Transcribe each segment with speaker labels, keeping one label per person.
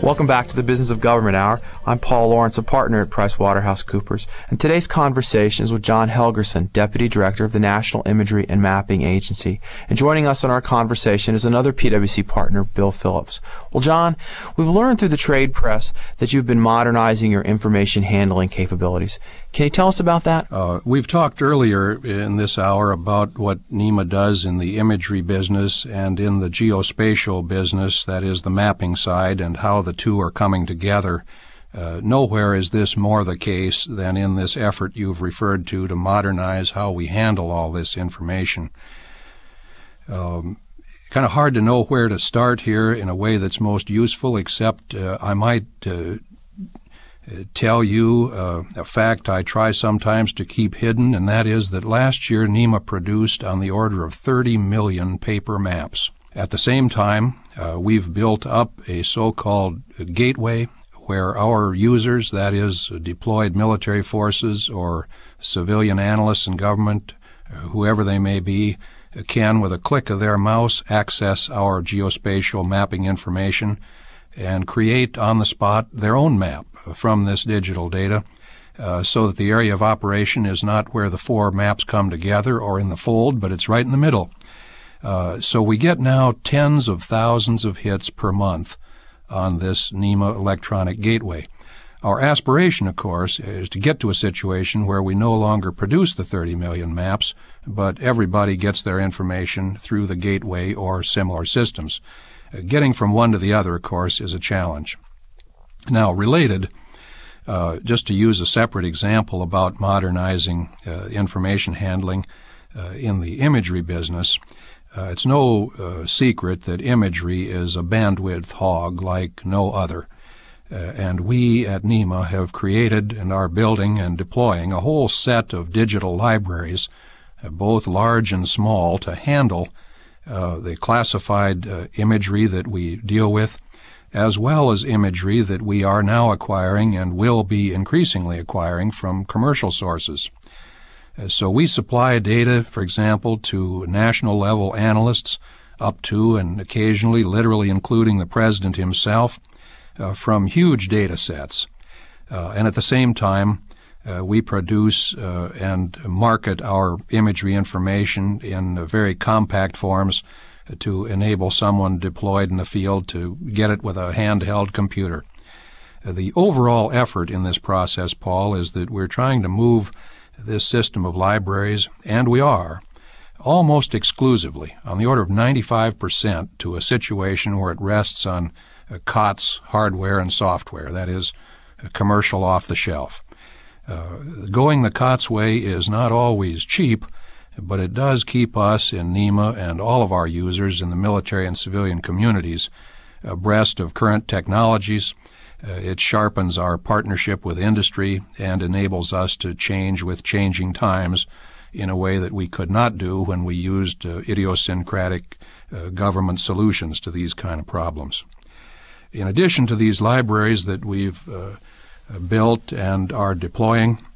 Speaker 1: Welcome back to the Business of Government Hour. I'm Paul Lawrence, a partner at PricewaterhouseCoopers, and today's conversation is with John Helgerson, Deputy Director of the National Imagery and Mapping Agency. And joining us on our conversation is another PwC partner, Bill Phillips. Well, John, we've learned through the trade press that you've been modernizing your information handling capabilities. Can you tell us about that?
Speaker 2: We've talked earlier in this hour about what NEMA does in the imagery business and in the geospatial business, that is the mapping side, and how the two are coming together. Nowhere is this more the case than in this effort you've referred to modernize how we handle all this information. Kind of hard to know where to start here in a way that's most useful, except I might tell you a fact I try sometimes to keep hidden, and that is that last year NEMA produced on the order of 30 million paper maps. At the same time, we've built up a so-called gateway where our users, that is deployed military forces or civilian analysts in government, whoever they may be, can, with a click of their mouse, access our geospatial mapping information and create on the spot their own map from this digital data, so that the area of operation is not where the four maps come together or in the fold, but it's right in the middle. So we get now tens of thousands of hits per month on this NEMA electronic gateway. Our aspiration, of course, is to get to a situation where we no longer produce the 30 million maps, but everybody gets their information through the gateway or similar systems. Getting from one to the other, of course, is a challenge. Now, related, just to use a separate example about modernizing information handling in the imagery business, it's no secret that imagery is a bandwidth hog like no other. And we at NEMA have created and are building and deploying a whole set of digital libraries, both large and small, to handle the classified imagery that we deal with, as well as imagery that we are now acquiring and will be increasingly acquiring from commercial sources. So we supply data, for example, to national-level analysts, up to and occasionally literally including the president himself, from huge data sets. And at the same time, we produce and market our imagery information in very compact forms to enable someone deployed in the field to get it with a handheld computer. The overall effort in this process, Paul, is that we're trying to move this system of libraries, and we are, almost exclusively, on the order of 95%, to a situation where it rests on COTS hardware and software, that is, commercial off-the-shelf. Going the COTS way is not always cheap, but it does keep us in NEMA and all of our users in the military and civilian communities abreast of current technologies. It sharpens our partnership with industry and enables us to change with changing times in a way that we could not do when we used idiosyncratic government solutions to these kind of problems. In addition to these libraries that we've built and are deploying,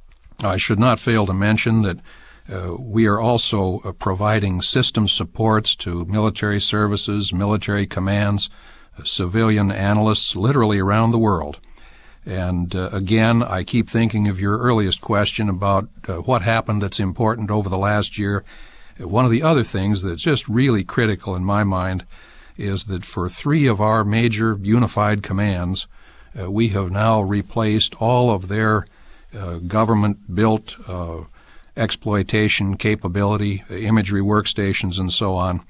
Speaker 2: I should not fail to mention that we are also providing system supports to military services, military commands, civilian analysts literally around the world. And again, I keep thinking of your earliest question about what happened that's important over the last year. One of the other things that's just really critical in my mind is that for 3 of our major unified commands, we have now replaced all of their government-built exploitation capability, imagery workstations and so on,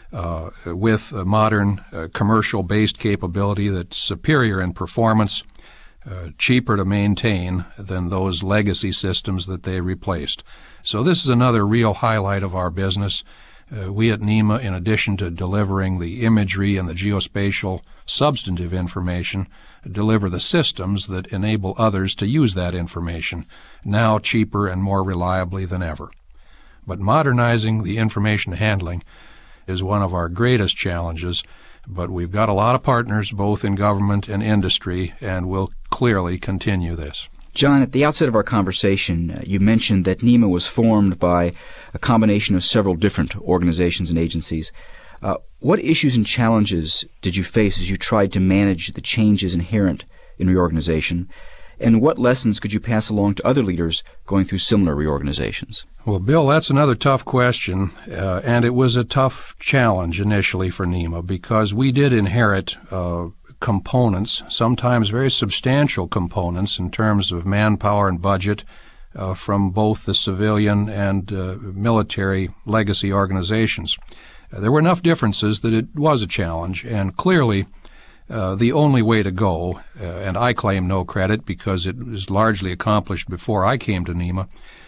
Speaker 2: with a modern commercial-based capability that's superior in performance, cheaper to maintain than those legacy systems that they replaced. So this is another real highlight of our business. We at NEMA, in addition to delivering the imagery and the geospatial substantive information, deliver the systems that enable others to use that information, now cheaper and more reliably than ever. But modernizing the information handling is one of our greatest challenges, but we've got a lot of partners both in government and industry, and we'll clearly continue this.
Speaker 3: John, at the outset of our conversation, you mentioned that NEMA was formed by a combination of several different organizations and agencies. What issues and challenges did you face as you tried to manage the changes inherent in reorganization? And what lessons could you pass along to other leaders going through similar reorganizations?
Speaker 2: Well, Bill, that's another tough question, and it was a tough challenge initially for NEMA because we did inherit components, sometimes very substantial components in terms of manpower and budget from both the civilian and military legacy organizations. There were enough differences that it was a challenge, and clearly the only way to go, and I claim no credit because it was largely accomplished before I came to NEMA,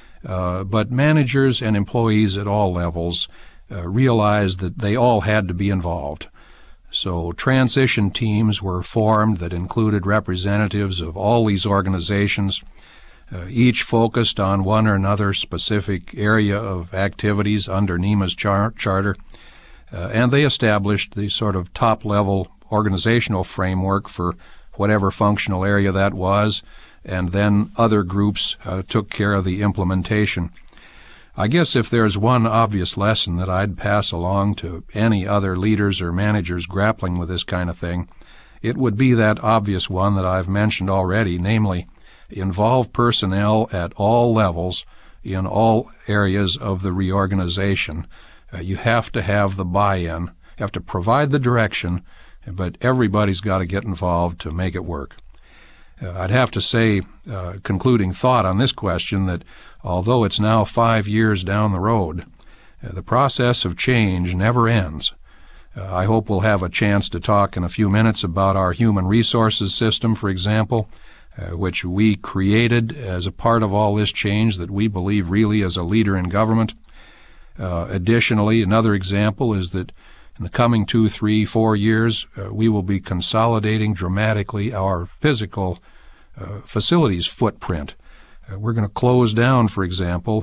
Speaker 2: but managers and employees at all levels realized that they all had to be involved. So transition teams were formed that included representatives of all these organizations, each focused on one or another specific area of activities under NEMA's charter, and they established the sort of top-level organizational framework for whatever functional area that was, and then other groups took care of the implementation. I guess if there's one obvious lesson that I'd pass along to any other leaders or managers grappling with this kind of thing, it would be that obvious one that I've mentioned already, namely, involve personnel at all levels in all areas of the reorganization. You have to have the buy-in, you have to provide the direction, but everybody's got to get involved to make it work. I'd have to say, concluding thought on this question, that although it's now 5 years down the road, the process of change never ends. I hope we'll have a chance to talk in a few minutes about our human resources system, for example, which we created as a part of all this change that we believe really is a leader in government. Additionally, another example is that in the coming 2, 3, 4 years, we will be consolidating dramatically our physical facilities footprint. We're going to close down, for example,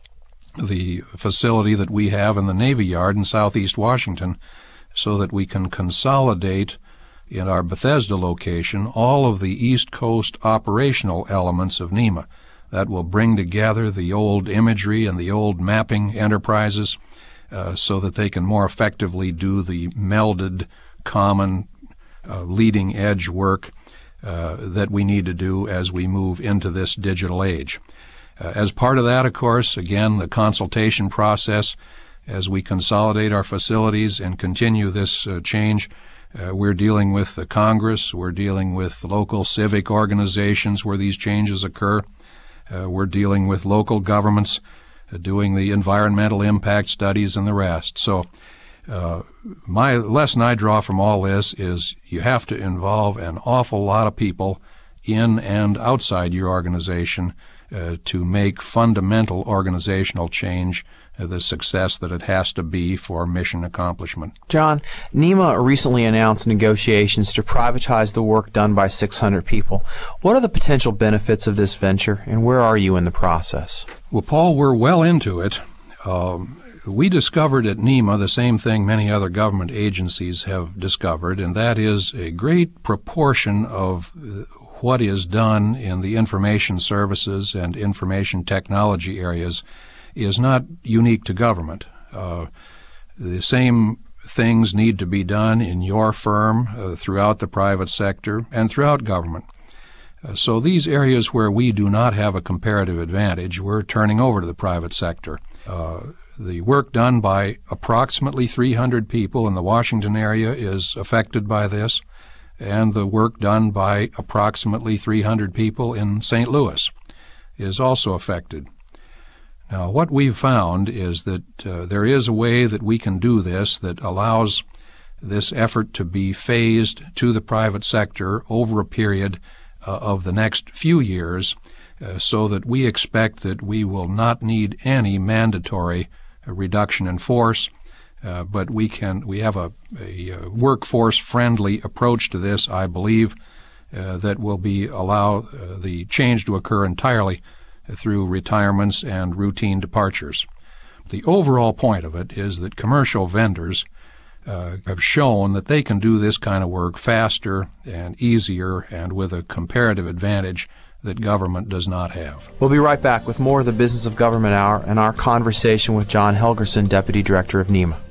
Speaker 2: the facility that we have in the Navy Yard in southeast Washington so that we can consolidate in our Bethesda location all of the East Coast operational elements of NEMA. That will bring together the old imagery and the old mapping enterprises so that they can more effectively do the melded, common, leading-edge work that we need to do as we move into this digital age. As part of that, of course, again, the consultation process, as we consolidate our facilities and continue this change, we're dealing with the Congress, we're dealing with local civic organizations where these changes occur, we're dealing with local governments, doing the environmental impact studies and the rest. So my lesson I draw from all this is you have to involve an awful lot of people in and outside your organization to make fundamental organizational change the success that it has to be for mission accomplishment.
Speaker 1: John, NEMA recently announced negotiations to privatize the work done by 600 people. What are the potential benefits of this venture, and where are you in the process?
Speaker 2: Well, Paul, we're well into it. We discovered at NEMA the same thing many other government agencies have discovered, and that is a great proportion of what is done in the information services and information technology areas is not unique to government. The same things need to be done in your firm, throughout the private sector, and throughout government. So these areas where we do not have a comparative advantage, we're turning over to the private sector. The work done by approximately 300 people in the Washington area is affected by this, and the work done by approximately 300 people in St. Louis is also affected. Now, what we've found is that there is a way that we can do this that allows this effort to be phased to the private sector over a period of the next few years so that we expect that we will not need any mandatory reduction in force, but we have a workforce-friendly approach to this, I believe, that will allow the change to occur entirely through retirements and routine departures. The overall point of it is that commercial vendors have shown that they can do this kind of work faster and easier and with a comparative advantage that government does not have.
Speaker 1: We'll be right back with more of the Business of Government Hour and our conversation with John Helgerson, Deputy Director of NEMA.